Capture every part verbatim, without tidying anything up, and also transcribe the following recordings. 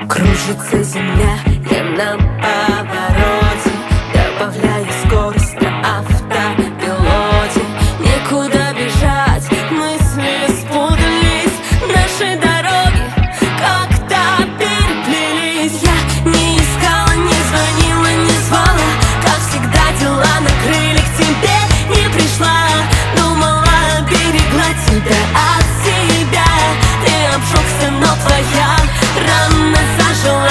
Кружится земля, я на повороте, добавляю скорость на автопилоте. Некуда бежать, мысли спутались, наши дороги как-то переплелись. Я не искала, не звонила, не звала, как всегда дела накрыли, к тебе не пришла. Думала, берегла тебя от себя, ты обжегся, но твоя рана зажила.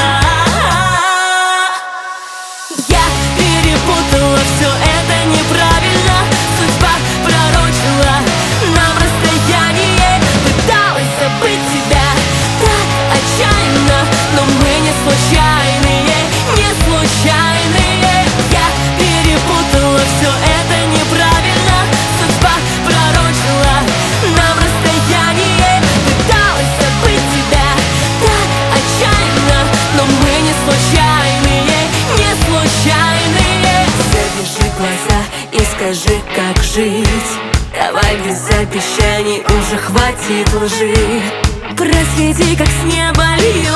Я перепутала, все это неправильно, судьба пророчила нам расстояние. Пыталась забыть тебя так отчаянно, но мы не случайные, не случайные. Я перепутала, все это неправильно, судьба пророчила нам расстояние. Пыталась забыть тебя так отчаянно, но мы не случайные, не случайные. Завяжи глаза и скажи, как жить. Давай без обещаний, уже хватит лжи. Просвети, как с неба льется